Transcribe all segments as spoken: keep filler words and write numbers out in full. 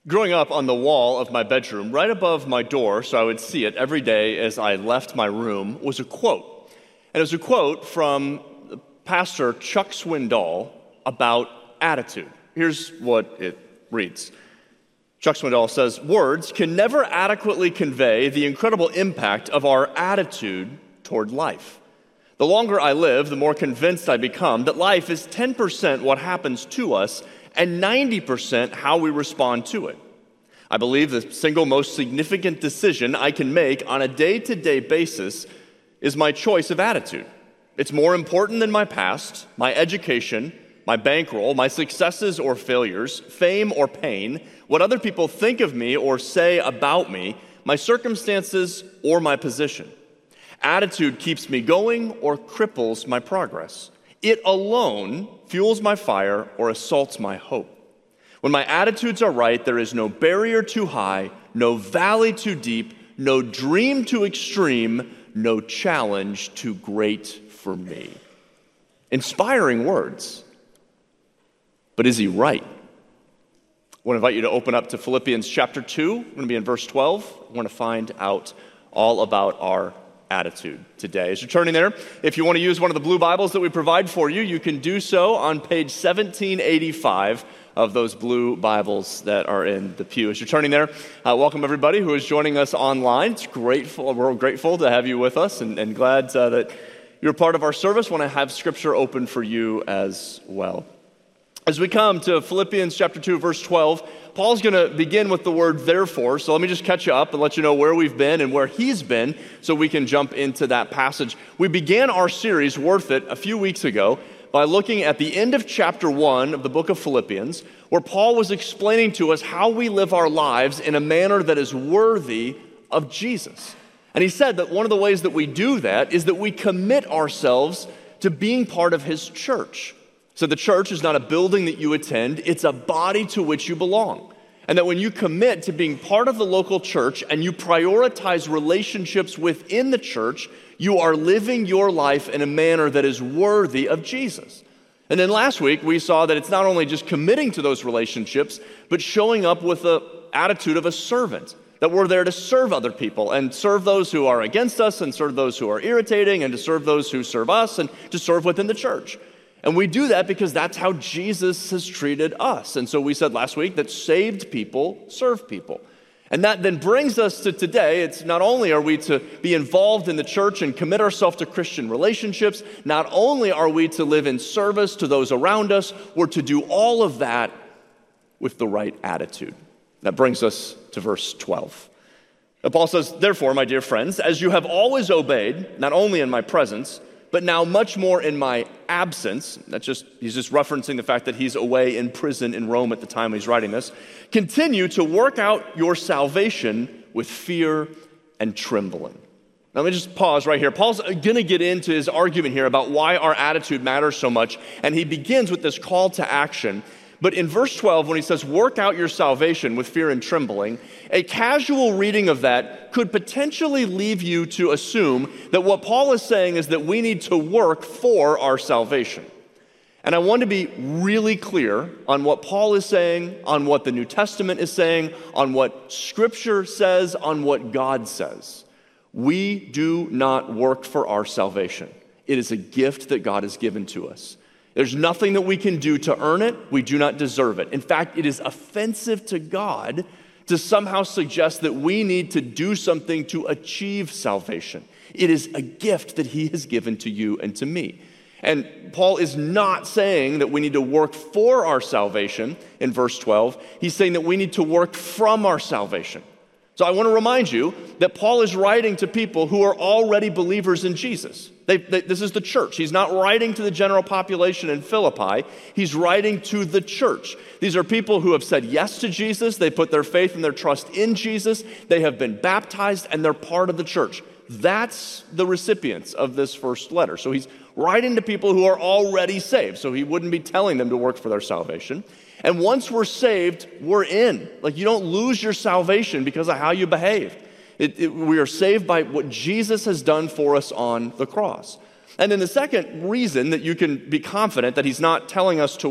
Growing up, on the wall of my bedroom, right above my door, so I would see it every day as I left my room, was a quote. And it was a quote from Pastor Chuck Swindoll about attitude. Here's what it reads. Chuck Swindoll says, "Words can never adequately convey the incredible impact of our attitude toward life. The longer I live, the more convinced I become that life is ten percent what happens to us and ninety percent how we respond to it. I believe the single most significant decision I can make on a day-to-day basis is my choice of attitude. It's more important than my past, my education, my bankroll, my successes or failures, fame or pain, what other people think of me or say about me, my circumstances or my position. Attitude keeps me going or cripples my progress. It alone fuels my fire or assaults my hope. When my attitudes are right, there is no barrier too high, no valley too deep, no dream too extreme, no challenge too great for me." Inspiring words. But is he right? I want to invite you to open up to Philippians chapter two. We're going to be in verse twelve. I want to find out all about our attitude today. As you're turning there, if you want to use one of the blue Bibles that we provide for you, you can do so on page seventeen eighty-five of those blue Bibles that are in the pew. As you're turning there, uh, welcome everybody who is joining us online. It's grateful, we're grateful to have you with us and, and glad uh, that you're part of our service. Want to have Scripture open for you as well. As we come to Philippians chapter two, verse twelve, Paul's going to begin with the word therefore. So let me just catch you up and let you know where we've been and where he's been so we can jump into that passage. We began our series, Worth It, a few weeks ago by looking at the end of chapter one of the book of Philippians, where Paul was explaining to us how we live our lives in a manner that is worthy of Jesus. And he said that one of the ways that we do that is that we commit ourselves to being part of his church. So the church is not a building that you attend, it's a body to which you belong. And that when you commit to being part of the local church and you prioritize relationships within the church, you are living your life in a manner that is worthy of Jesus. And then last week we saw that it's not only just committing to those relationships, but showing up with the attitude of a servant. That we're there to serve other people and serve those who are against us and serve those who are irritating and to serve those who serve us and to serve within the church. And we do that because that's how Jesus has treated us. And so we said last week that saved people serve people. And that then brings us to today. It's not only are we to be involved in the church and commit ourselves to Christian relationships, not only are we to live in service to those around us, we're to do all of that with the right attitude. That brings us to verse twelve. And Paul says, "Therefore, my dear friends, as you have always obeyed, not only in my presence, but now much more in my absence," that's just, he's just referencing the fact that he's away in prison in Rome at the time he's writing this, "continue to work out your salvation with fear and trembling." Now let me just pause right here. Paul's going to get into his argument here about why our attitude matters so much, and he begins with this call to action. But in verse twelve, when he says, "work out your salvation with fear and trembling," a casual reading of that could potentially leave you to assume that what Paul is saying is that we need to work for our salvation. And I want to be really clear on what Paul is saying, on what the New Testament is saying, on what Scripture says, on what God says. We do not work for our salvation. It is a gift that God has given to us. There's nothing that we can do to earn it. We do not deserve it. In fact, it is offensive to God to somehow suggest that we need to do something to achieve salvation. It is a gift that he has given to you and to me. And Paul is not saying that we need to work for our salvation in verse twelve. He's saying that we need to work from our salvation. So I want to remind you that Paul is writing to people who are already believers in Jesus. They, they, this is the church. He's not writing to the general population in Philippi. He's writing to the church. These are people who have said yes to Jesus. They put their faith and their trust in Jesus. They have been baptized, and they're part of the church. That's the recipients of this first letter. So he's writing to people who are already saved. So he wouldn't be telling them to work for their salvation. And once we're saved, we're in. Like, you don't lose your salvation because of how you behave. It, it, we are saved by what Jesus has done for us on the cross. And then the second reason that you can be confident that he's not telling us to work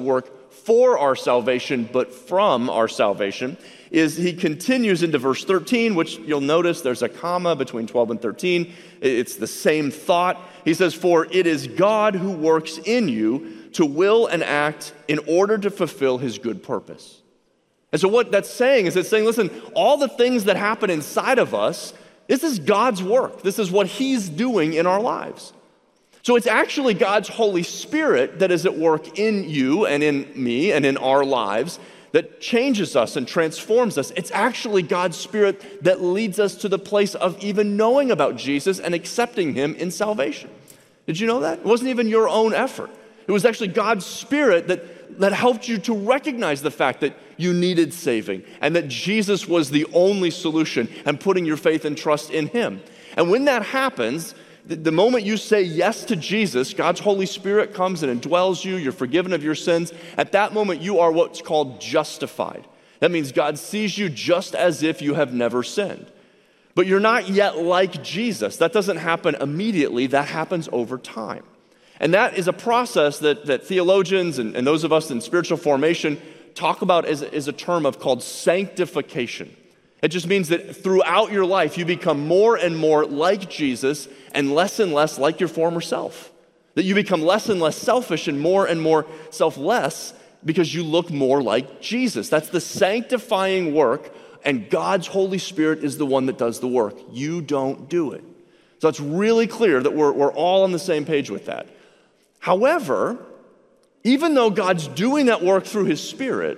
for our salvation, but from our salvation, is he continues into verse thirteen, which you'll notice there's a comma between twelve and thirteen. It's the same thought. He says, for it is God who works in you to will and act in order to fulfill his good purpose. And so what that's saying is it's saying, listen, all the things that happen inside of us, this is God's work. This is what he's doing in our lives. So it's actually God's Holy Spirit that is at work in you and in me and in our lives that changes us and transforms us. It's actually God's Spirit that leads us to the place of even knowing about Jesus and accepting him in salvation. Did you know that? It wasn't even your own effort. It was actually God's Spirit that, that helped you to recognize the fact that you needed saving and that Jesus was the only solution and putting your faith and trust in him. And when that happens, the moment you say yes to Jesus, God's Holy Spirit comes and indwells you, you're forgiven of your sins. At that moment, you are what's called justified. That means God sees you just as if you have never sinned. But you're not yet like Jesus. That doesn't happen immediately. That happens over time. And that is a process that, that theologians and, and those of us in spiritual formation talk about as, as a term of called sanctification. It just means that throughout your life, you become more and more like Jesus and less and less like your former self. That you become less and less selfish and more and more selfless because you look more like Jesus. That's the sanctifying work, and God's Holy Spirit is the one that does the work. You don't do it. So it's really clear that we're, we're all on the same page with that. However, even though God's doing that work through his Spirit,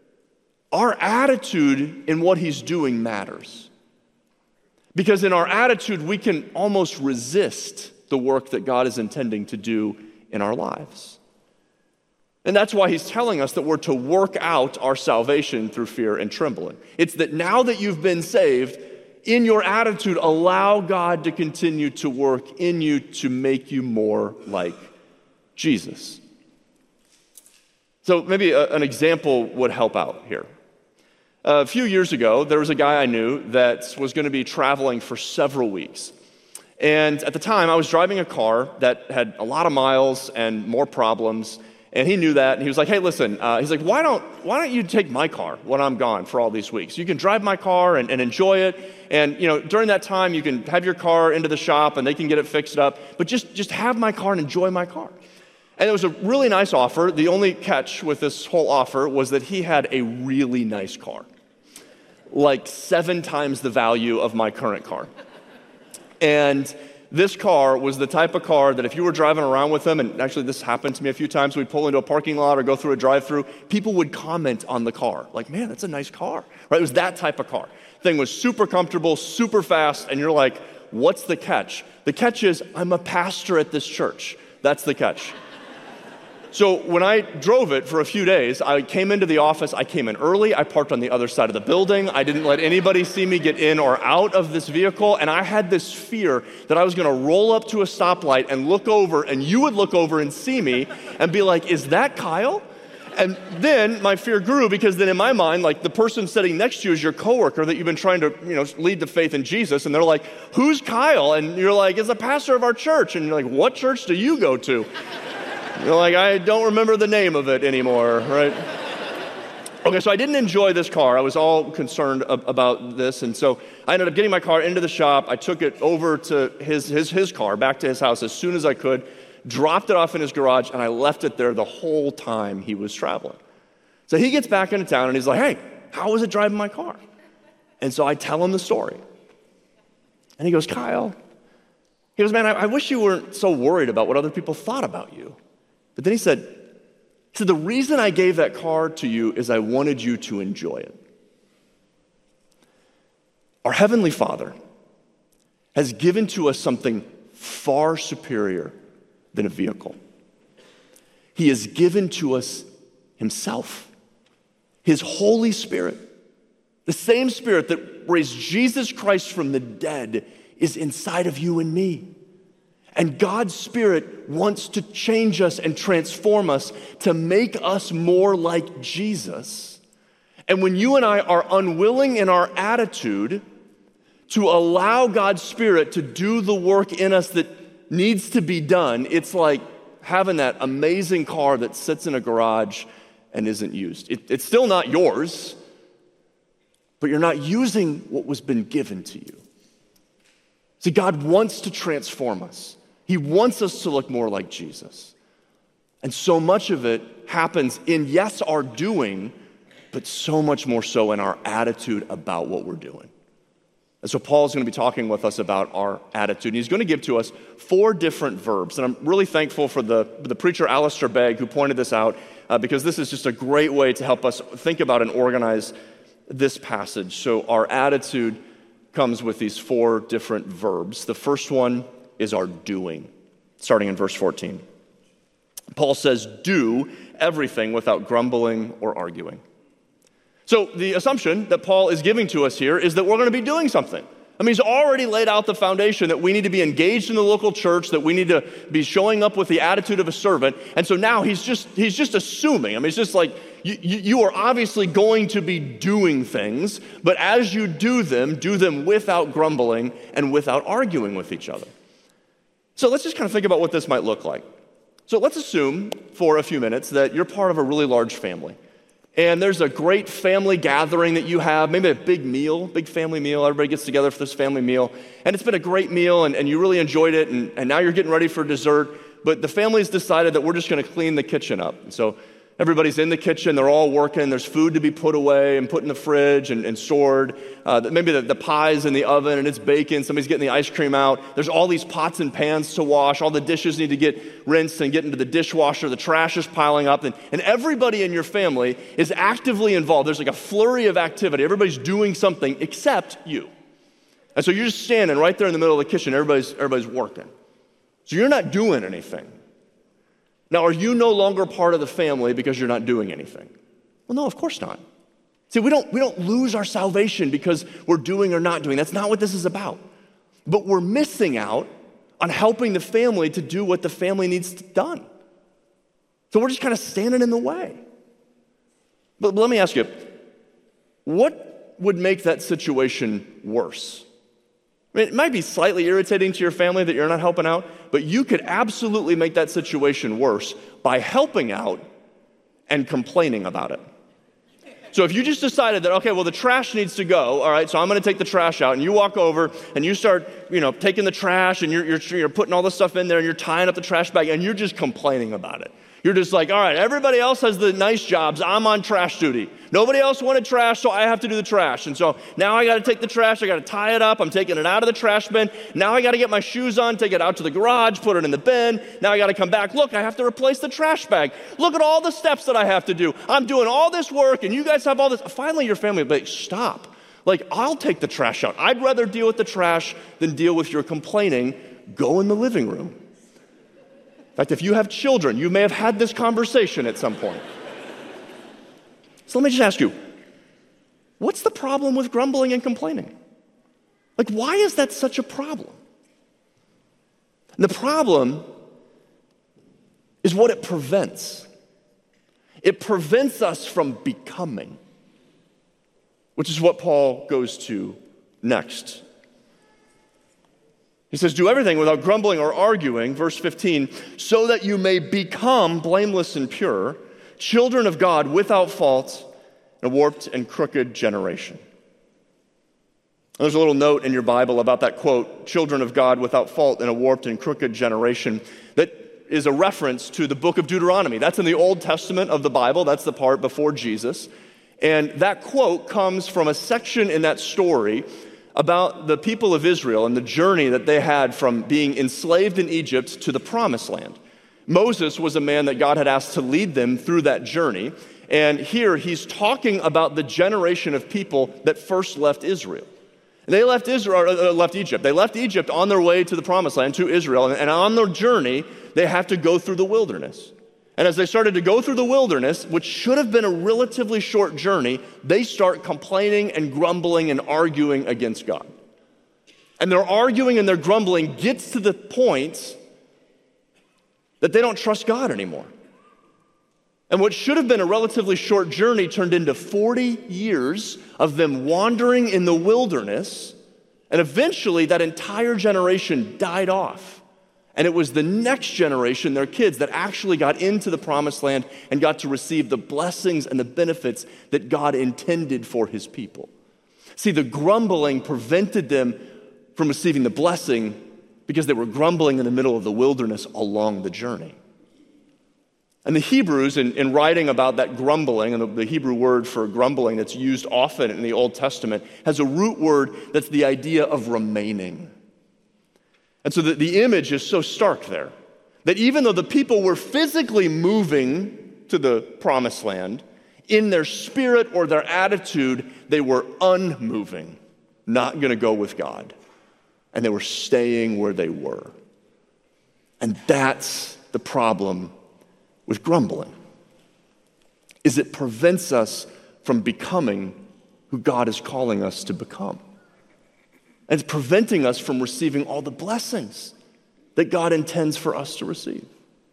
our attitude in what he's doing matters. Because in our attitude, we can almost resist the work that God is intending to do in our lives. And that's why he's telling us that we're to work out our salvation through fear and trembling. It's that now that you've been saved, in your attitude, allow God to continue to work in you to make you more like Jesus. So maybe a, an example would help out here. A few years ago, there was a guy I knew that was going to be traveling for several weeks. And at the time, I was driving a car that had a lot of miles and more problems, and he knew that, and he was like, hey, listen, uh, he's like, why don't why don't you take my car when I'm gone for all these weeks? You can drive my car and, and enjoy it, and you know during that time, you can have your car into the shop, and they can get it fixed up, but just, just have my car and enjoy my car. And it was a really nice offer. The only catch with this whole offer was that he had a really nice car. Like seven times the value of my current car. And this car was the type of car that if you were driving around with him, and actually this happened to me a few times, we'd pull into a parking lot or go through a drive-through, people would comment on the car. Like, man, that's a nice car, right? It was that type of car. Thing was super comfortable, super fast, and you're like, what's the catch? The catch is, I'm a pastor at this church. That's the catch. So when I drove it for a few days, I came into the office, I came in early, I parked on the other side of the building, I didn't let anybody see me get in or out of this vehicle, and I had this fear that I was gonna roll up to a stoplight and look over, and you would look over and see me and be like, is that Kyle? And then my fear grew because then in my mind, like the person sitting next to you is your coworker that you've been trying to, you know, lead to faith in Jesus, and they're like, who's Kyle? And you're like, it's a pastor of our church, and you're like, what church do you go to? You're like, I don't remember the name of it anymore, right? Okay, so I didn't enjoy this car. I was all concerned ab- about this, and so I ended up getting my car into the shop. I took it over to his, his, his car, back to his house as soon as I could, dropped it off in his garage, and I left it there the whole time he was traveling. So he gets back into town, and he's like, hey, how was it driving my car? And so I tell him the story. And he goes, Kyle, he goes, man, I, I wish you weren't so worried about what other people thought about you. But then he said, he said, the reason I gave that car to you is I wanted you to enjoy it. Our Heavenly Father has given to us something far superior than a vehicle. He has given to us himself, his Holy Spirit. The same Spirit that raised Jesus Christ from the dead is inside of you and me. And God's Spirit wants to change us and transform us to make us more like Jesus. And when you and I are unwilling in our attitude to allow God's Spirit to do the work in us that needs to be done, it's like having that amazing car that sits in a garage and isn't used. It, it's still not yours, but you're not using what was been given to you. See, God wants to transform us. He wants us to look more like Jesus. And so much of it happens in, yes, our doing, but so much more so in our attitude about what we're doing. And so Paul's going to be talking with us about our attitude. And he's going to give to us four different verbs. And I'm really thankful for the, the preacher Alistair Begg who pointed this out uh, because this is just a great way to help us think about and organize this passage. So our attitude comes with these four different verbs. The first one is our doing, starting in verse fourteen. Paul says, do everything without grumbling or arguing. So the assumption that Paul is giving to us here is that we're going to be doing something. I mean, he's already laid out the foundation that we need to be engaged in the local church, that we need to be showing up with the attitude of a servant. And so now he's just he's just assuming. I mean, it's just like you, you are obviously going to be doing things, but as you do them, do them without grumbling and without arguing with each other. So let's just kind of think about what this might look like. So let's assume for a few minutes that you're part of a really large family. And there's a great family gathering that you have, maybe a big meal, big family meal. Everybody gets together for this family meal. And it's been a great meal, and, and you really enjoyed it, and, and now you're getting ready for dessert. But the family's decided that we're just going to clean the kitchen up. And so everybody's in the kitchen, they're all working, there's food to be put away and put in the fridge and, and stored. Uh, maybe the, the pie's in the oven and it's baking, somebody's getting the ice cream out. There's all these pots and pans to wash, all the dishes need to get rinsed and get into the dishwasher, the trash is piling up, and, and everybody in your family is actively involved. There's like a flurry of activity, everybody's doing something except you. And so you're just standing right there in the middle of the kitchen, everybody's, everybody's working. So you're not doing anything. Now, are you no longer part of the family because you're not doing anything? Well, no, of course not. See, we don't, we don't lose our salvation because we're doing or not doing. That's not what this is about. But we're missing out on helping the family to do what the family needs done. So we're just kind of standing in the way. But, but let me ask you, what would make that situation worse? I mean, it might be slightly irritating to your family that you're not helping out, but you could absolutely make that situation worse by helping out and complaining about it. So if you just decided that, okay, well, the trash needs to go, all right, so I'm going to take the trash out, and you walk over and you start, you know, taking the trash, and you're, you're, you're putting all this stuff in there, and you're tying up the trash bag, and you're just complaining about it. You're just like, all right, everybody else has the nice jobs. I'm on trash duty. Nobody else wanted trash, so I have to do the trash. And so now I got to take the trash. I got to tie it up. I'm taking it out of the trash bin. Now I got to get my shoes on, take it out to the garage, put it in the bin. Now I got to come back. Look, I have to replace the trash bag. Look at all the steps that I have to do. I'm doing all this work, and you guys have all this. Finally, your family will be like, stop. Like, I'll take the trash out. I'd rather deal with the trash than deal with your complaining. Go in the living room. In fact, if you have children, you may have had this conversation at some point. So let me just ask you, what's the problem with grumbling and complaining? Like, why is that such a problem? And the problem is what it prevents. It prevents us from becoming, which is what Paul goes to next. He says, do everything without grumbling or arguing, verse fifteen, so that you may become blameless and pure, children of God without fault in a warped and crooked generation. There's a little note in your Bible about that quote, children of God without fault in a warped and crooked generation, that is a reference to the book of Deuteronomy. That's in the Old Testament of the Bible. That's the part before Jesus. And that quote comes from a section in that story about the people of Israel and the journey that they had from being enslaved in Egypt to the Promised Land. Moses was a man that God had asked to lead them through that journey. And here he's talking about the generation of people that first left Israel. And they left Israel, uh, left Egypt. They left Egypt on their way to the Promised Land, to Israel. And, and on their journey, they have to go through the wilderness. And as they started to go through the wilderness, which should have been a relatively short journey, they start complaining and grumbling and arguing against God. And their arguing and their grumbling gets to the point that they don't trust God anymore. And what should have been a relatively short journey turned into forty years of them wandering in the wilderness, and eventually that entire generation died off And it was the next generation, their kids, that actually got into the promised land and got to receive the blessings and the benefits that God intended for his people. See, the grumbling prevented them from receiving the blessing because they were grumbling in the middle of the wilderness along the journey. And the Hebrews, in, in writing about that grumbling, and the, the Hebrew word for grumbling that's used often in the Old Testament, has a root word that's the idea of remaining. And so the, the image is so stark there, that even though the people were physically moving to the promised land, in their spirit or their attitude, they were unmoving, not going to go with God. And they were staying where they were. And that's the problem with grumbling, is it prevents us from becoming who God is calling us to become. And it's preventing us from receiving all the blessings that God intends for us to receive.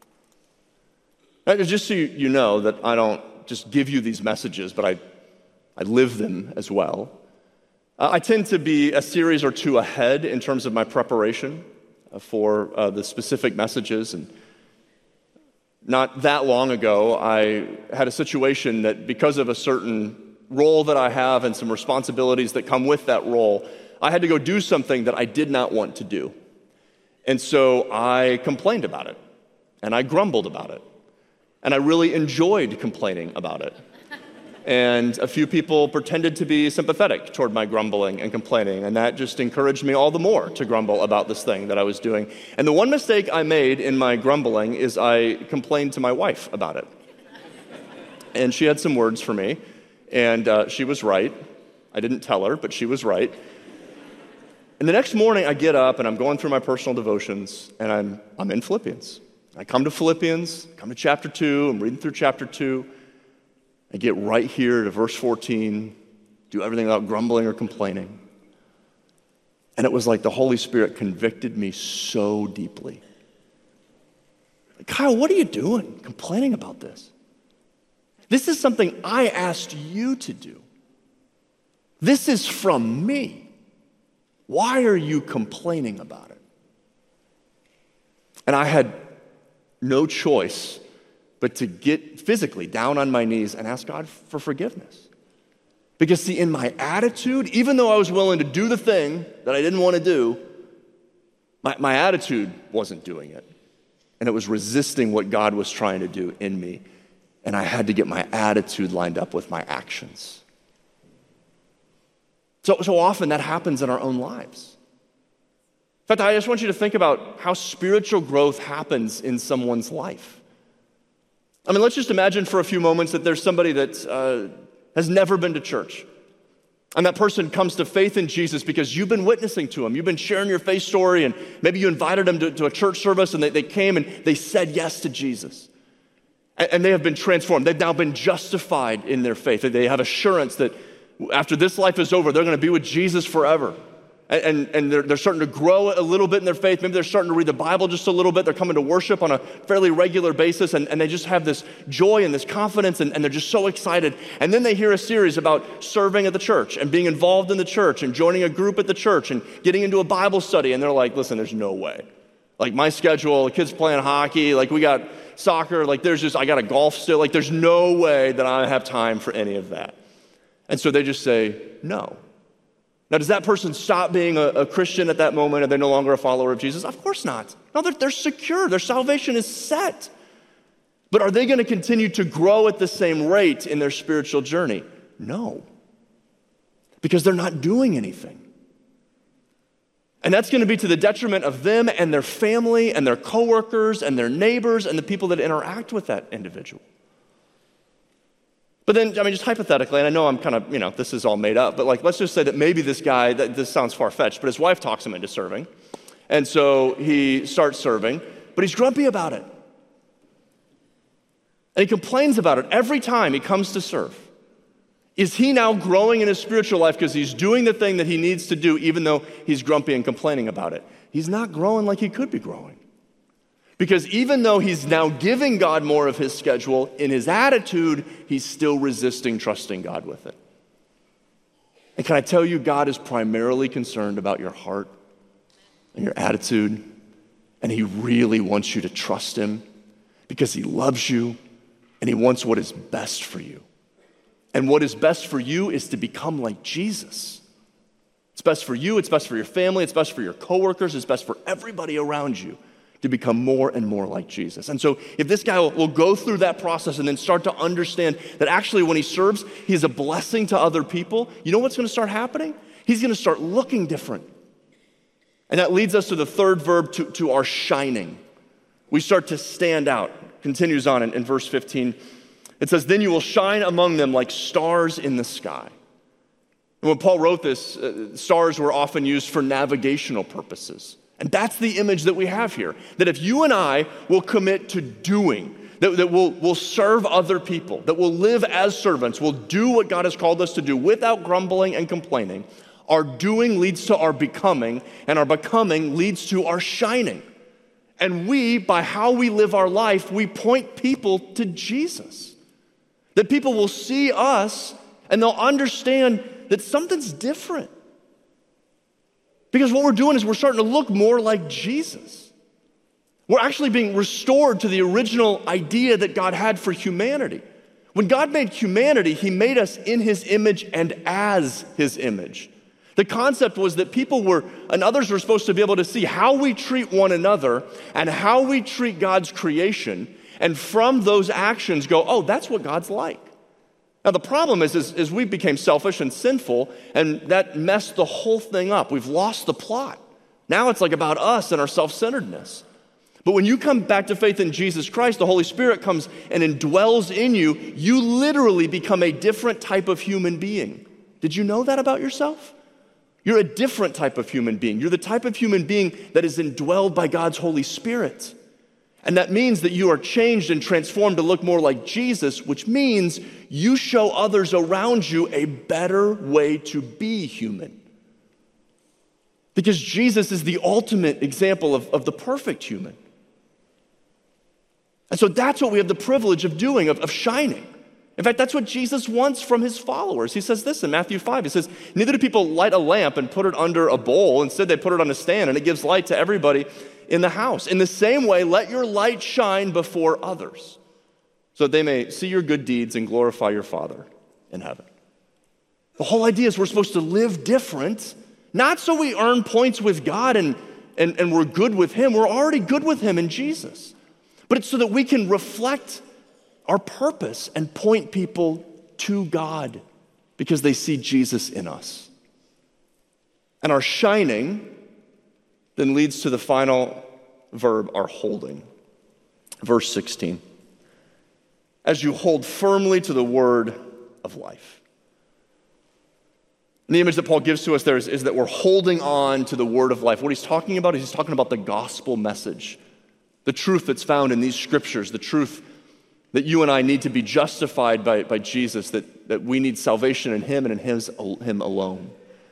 Now, just so you, you know that I don't just give you these messages, but I, I live them as well. Uh, I tend to be a series or two ahead in terms of my preparation uh, for uh, the specific messages. And not that long ago, I had a situation that because of a certain role that I have and some responsibilities that come with that role, I had to go do something that I did not want to do. And so I complained about it, and I grumbled about it, and I really enjoyed complaining about it. And a few people pretended to be sympathetic toward my grumbling and complaining, and that just encouraged me all the more to grumble about this thing that I was doing. And the one mistake I made in my grumbling is I complained to my wife about it. And she had some words for me, and uh, she was right. I didn't tell her, but she was right. And the next morning, I get up, and I'm going through my personal devotions, and I'm, I'm in Philippians. I come to Philippians, come to chapter two, I'm reading through chapter two. I get right here to verse fourteen, do everything without grumbling or complaining. And it was like the Holy Spirit convicted me so deeply. Kyle, what are you doing complaining about this? This is something I asked you to do. This is from me. Why are you complaining about it? And I had no choice but to get physically down on my knees and ask God for forgiveness. Because see, in my attitude, even though I was willing to do the thing that I didn't want to do, my, my attitude wasn't doing it. And it was resisting what God was trying to do in me. And I had to get my attitude lined up with my actions. So, so often that happens in our own lives. In fact, I just want you to think about how spiritual growth happens in someone's life. I mean, let's just imagine for a few moments that there's somebody that uh, has never been to church. And that person comes to faith in Jesus because you've been witnessing to them. You've been sharing your faith story, and maybe you invited them to, to a church service, and they, they came and they said yes to Jesus. And, and they have been transformed. They've now been justified in their faith. They have assurance that after this life is over, they're going to be with Jesus forever. And, and they're, they're starting to grow a little bit in their faith. Maybe they're starting to read the Bible just a little bit. They're coming to worship on a fairly regular basis, and, and they just have this joy and this confidence, and, and they're just so excited. And then they hear a series about serving at the church and being involved in the church and joining a group at the church and getting into a Bible study. And they're like, listen, there's no way. Like my schedule, the kids playing hockey, like we got soccer, like there's just, I got a golf still. Like there's no way that I have time for any of that. And so they just say no. Now, does that person stop being a, a Christian at that moment? Are they no longer a follower of Jesus? Of course not. No, they're, they're secure. Their salvation is set. But are they going to continue to grow at the same rate in their spiritual journey? No. Because they're not doing anything. And that's going to be to the detriment of them and their family and their coworkers and their neighbors and the people that interact with that individual. But then, I mean, just hypothetically, and I know I'm kind of, you know, this is all made up, but like, let's just say that maybe this guy, that this sounds far-fetched, but his wife talks him into serving. And so he starts serving, but he's grumpy about it. And he complains about it every time he comes to serve. Is he now growing in his spiritual life because he's doing the thing that he needs to do even though he's grumpy and complaining about it? He's not growing like he could be growing. Because even though he's now giving God more of his schedule, in his attitude, he's still resisting trusting God with it. And can I tell you, God is primarily concerned about your heart and your attitude And he really wants you to trust him because he loves you and he wants what is best for you. And what is best for you is to become like Jesus. It's best for you, it's best for your family, it's best for your coworkers, it's best for everybody around you to become more and more like Jesus. And so if this guy will, will go through that process and then start to understand that actually when he serves, he's a blessing to other people, you know what's gonna start happening? He's gonna start looking different. And that leads us to the third verb, to, to our shining. We start to stand out. Continues on in, in verse fifteen. It says, then you will shine among them like stars in the sky. And when Paul wrote this, uh, stars were often used for navigational purposes. And that's the image that we have here. That if you and I will commit to doing, that, that we'll, we'll serve other people, that we'll live as servants, we'll do what God has called us to do without grumbling and complaining, our doing leads to our becoming, and our becoming leads to our shining. And we, by how we live our life, we point people to Jesus. That people will see us and they'll understand that something's different. Because what we're doing is we're starting to look more like Jesus. We're actually being restored to the original idea that God had for humanity. When God made humanity, he made us in his image and as his image. The concept was that people were, and others were supposed to be able to see how we treat one another and how we treat God's creation, and from those actions go, oh, that's what God's like. Now the problem is, is, is we became selfish and sinful, and that messed the whole thing up. We've lost the plot. Now it's like about us and our self-centeredness. But when you come back to faith in Jesus Christ, the Holy Spirit comes and indwells in you, you literally become a different type of human being. Did you know that about yourself? You're a different type of human being. You're the type of human being that is indwelled by God's Holy Spirit. And that means that you are changed and transformed to look more like Jesus, which means you show others around you a better way to be human. Because Jesus is the ultimate example of, of the perfect human. And so that's what we have the privilege of doing, of, of shining. In fact, that's what Jesus wants from his followers. He says this in Matthew five. He says, neither do people light a lamp and put it under a bowl. Instead, they put it on a stand, and it gives light to everybody in the house. In the same way, let your light shine before others, so that they may see your good deeds and glorify your Father in heaven. The whole idea is we're supposed to live different, not so we earn points with God and, and, and we're good with him. We're already good with him in Jesus. But it's so that we can reflect our purpose and point people to God because they see Jesus in us. And our shining then leads to the final verb, our holding. Verse sixteen. As you hold firmly to the word of life. And the image that Paul gives to us there is, is that we're holding on to the word of life. What he's talking about is he's talking about the gospel message, the truth that's found in these scriptures, the truth that you and I need to be justified by, by Jesus, that, that we need salvation in him and in his, him alone.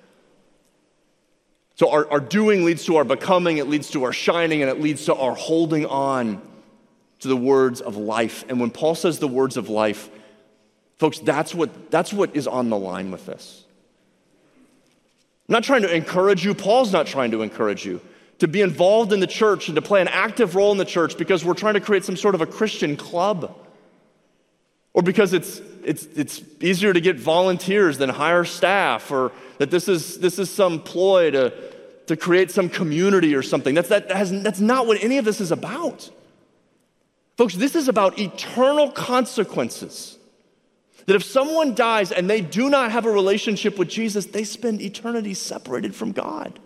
So our, our doing leads to our becoming, it leads to our shining, and it leads to our holding on to the words of life. And when Paul says the words of life, folks, that's what, that's what is on the line with this. I'm not trying to encourage you. Paul's not trying to encourage you to be involved in the church and to play an active role in the church because we're trying to create some sort of a Christian club. Or because it's it's it's easier to get volunteers than hire staff, or that this is this is some ploy to, to create some community or something. That's that has that's not what any of this is about. Folks, this is about eternal consequences. That if someone dies and they do not have a relationship with Jesus, they spend eternity separated from God.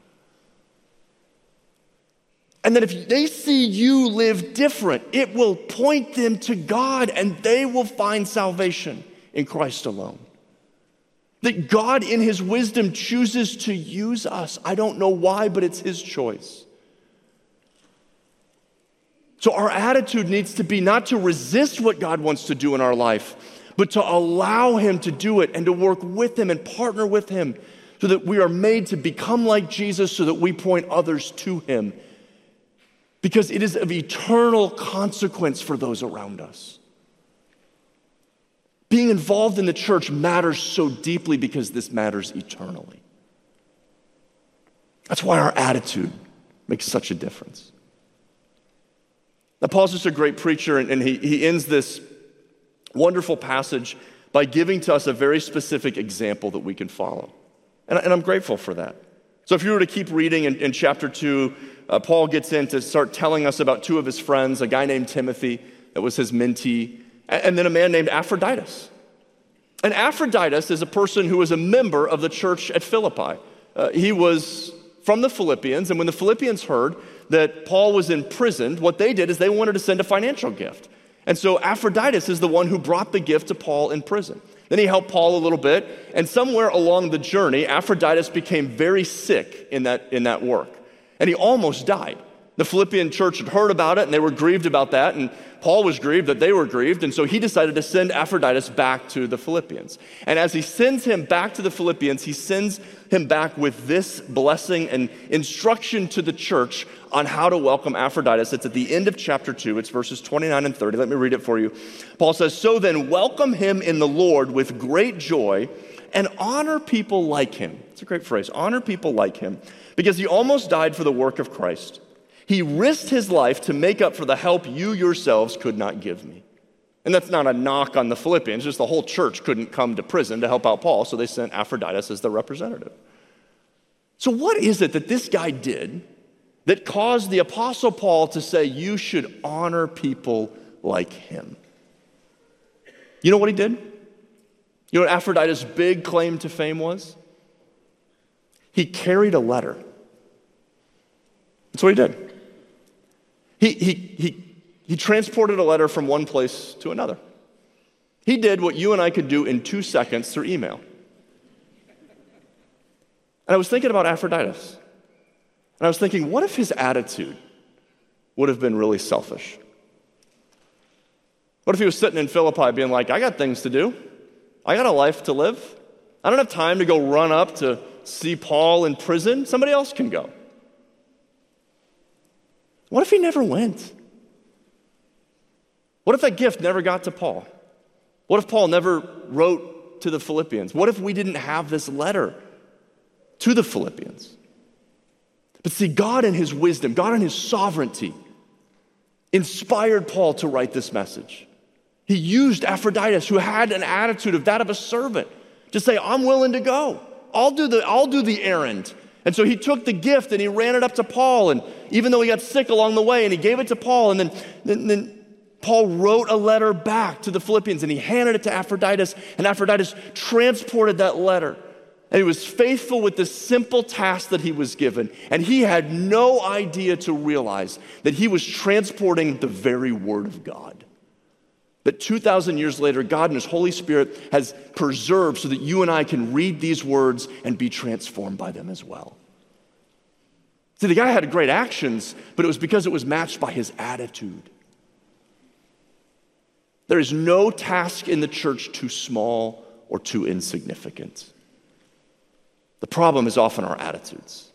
And that if they see you live different, it will point them to God and they will find salvation in Christ alone. That God in his wisdom chooses to use us. I don't know why, but it's his choice. So our attitude needs to be not to resist what God wants to do in our life, but to allow him to do it and to work with him and partner with him so that we are made to become like Jesus so that we point others to him. Because it is of eternal consequence for those around us. Being involved in the church matters so deeply because this matters eternally. That's why our attitude makes such a difference. Now, Paul's just a great preacher, and, and he, he ends this wonderful passage by giving to us a very specific example that we can follow. And, and I'm grateful for that. So if you were to keep reading in, in chapter two, uh, Paul gets in to start telling us about two of his friends, a guy named Timothy that was his mentee, and, and then a man named Epaphroditus. And Epaphroditus is a person who was a member of the church at Philippi. Uh, he was from the Philippians, and when the Philippians heard that Paul was imprisoned, what they did is they wanted to send a financial gift. And so Epaphroditus is the one who brought the gift to Paul in prison. Then he helped Paul a little bit, and somewhere along the journey, Epaphroditus became very sick in that, in that work, and he almost died. The Philippian church had heard about it, and they were grieved about that, and Paul was grieved that they were grieved, and so he decided to send Epaphroditus back to the Philippians. And as he sends him back to the Philippians, he sends him back with this blessing and instruction to the church on how to welcome Epaphroditus. It's at the end of chapter two. It's verses twenty-nine and thirty. Let me read it for you. Paul says, "So then welcome him in the Lord with great joy and honor people like him." It's a great phrase. Honor people like him, because he almost died for the work of Christ. He risked his life to make up for the help you yourselves could not give me. And that's not a knock on the Philippians, just the whole church couldn't come to prison to help out Paul, so they sent Epaphroditus as the representative. So what is it that this guy did that caused the Apostle Paul to say you should honor people like him? You know what he did? You know what Epaphroditus' big claim to fame was? He carried a letter. That's what he did. He, he, he, he transported a letter from one place to another. He did what you and I could do in two seconds through email. And I was thinking about Epaphroditus. And I was thinking, what if his attitude would have been really selfish? What if he was sitting in Philippi being like, I got things to do. I got a life to live. I don't have time to go run up to see Paul in prison. Somebody else can go. What if he never went? What if that gift never got to Paul? What if Paul never wrote to the Philippians? What if we didn't have this letter to the Philippians? But see, God in his wisdom, God in his sovereignty, inspired Paul to write this message. He used Epaphroditus, who had an attitude of that of a servant, to say, I'm willing to go. I'll do the, I'll do the errand. And so he took the gift and he ran it up to Paul, and even though he got sick along the way, and he gave it to Paul, and then, then, then Paul wrote a letter back to the Philippians, and he handed it to Epaphroditus, and Epaphroditus transported that letter. And he was faithful with the simple task that he was given, and he had no idea to realize that he was transporting the very word of God. That two thousand years later, God in his Holy Spirit has preserved so that you and I can read these words and be transformed by them as well. See, the guy had great actions, but it was because it was matched by his attitude. There is no task in the church too small or too insignificant. The problem is often our attitudes.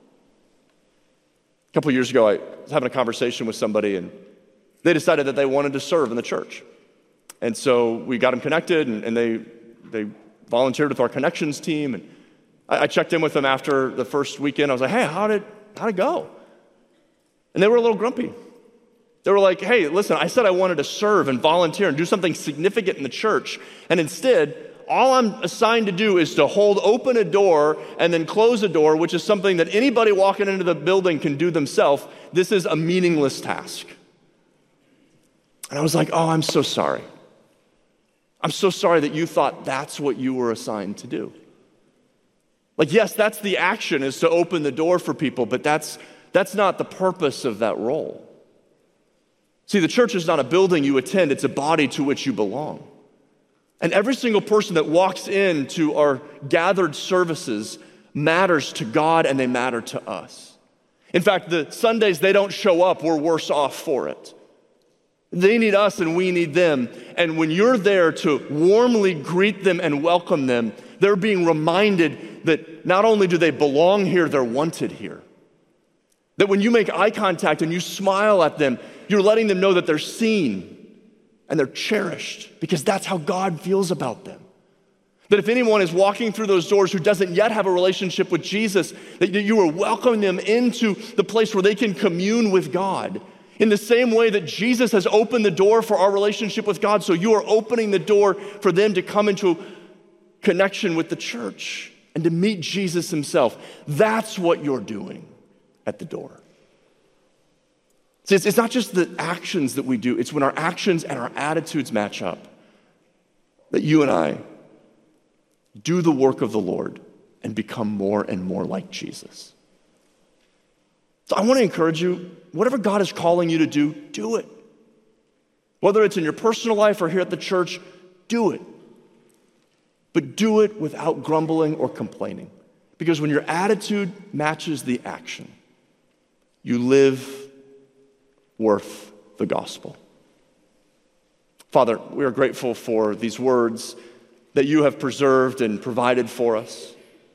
A couple years ago, I was having a conversation with somebody, and they decided that they wanted to serve in the church. And so we got them connected, and, and they they volunteered with our connections team. And I, I checked in with them after the first weekend. I was like, hey, how did how'd it go? And they were a little grumpy. They were like, hey, listen, I said I wanted to serve and volunteer and do something significant in the church. And instead, all I'm assigned to do is to hold open a door and then close a door, which is something that anybody walking into the building can do themselves. This is a meaningless task. And I was like, oh, I'm so sorry. I'm so sorry that you thought that's what you were assigned to do. Like, yes, that's the action, is to open the door for people, but that's, that's not the purpose of that role. See, the church is not a building you attend, it's a body to which you belong. And every single person that walks into our gathered services matters to God, and they matter to us. In fact, the Sundays they don't show up, we're worse off for it. They need us and we need them. And when you're there to warmly greet them and welcome them, they're being reminded that not only do they belong here, they're wanted here. That when you make eye contact and you smile at them, you're letting them know that they're seen and they're cherished, because that's how God feels about them. That if anyone is walking through those doors who doesn't yet have a relationship with Jesus, that you are welcoming them into the place where they can commune with God. In the same way that Jesus has opened the door for our relationship with God, so you are opening the door for them to come into connection with the church and to meet Jesus himself. That's what you're doing at the door. See, it's, it's not just the actions that we do, it's when our actions and our attitudes match up that you and I do the work of the Lord and become more and more like Jesus. So I want to encourage you, whatever God is calling you to do, do it. Whether it's in your personal life or here at the church, do it. But do it without grumbling or complaining. Because when your attitude matches the action, you live worth the gospel. Father, we are grateful for these words that you have preserved and provided for us.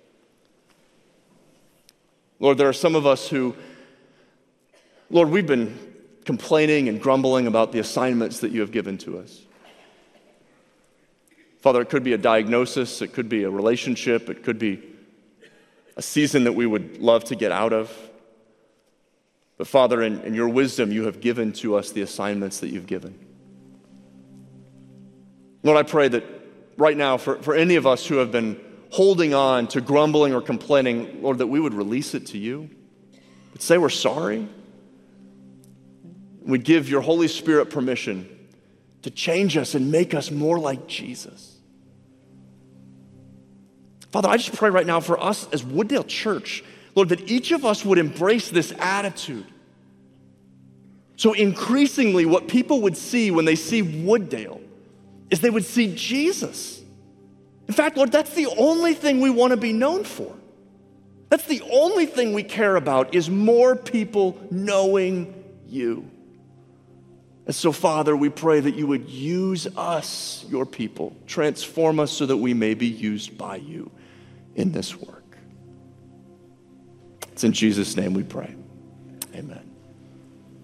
Lord, there are some of us who, Lord, we've been complaining and grumbling about the assignments that you have given to us. Father, it could be a diagnosis, it could be a relationship, it could be a season that we would love to get out of. But Father, in, in your wisdom, you have given to us the assignments that you've given. Lord, I pray that right now, for, for any of us who have been holding on to grumbling or complaining, Lord, that we would release it to you. We'd say we're sorry. We'd give your Holy Spirit permission to change us and make us more like Jesus. Father, I just pray right now for us as Wooddale Church, Lord, that each of us would embrace this attitude. So increasingly, what people would see when they see Wooddale is they would see Jesus. In fact, Lord, that's the only thing we want to be known for. That's the only thing we care about is more people knowing you. And so, Father, we pray that you would use us, your people, transform us so that we may be used by you in this work. It's in Jesus' name we pray. Amen.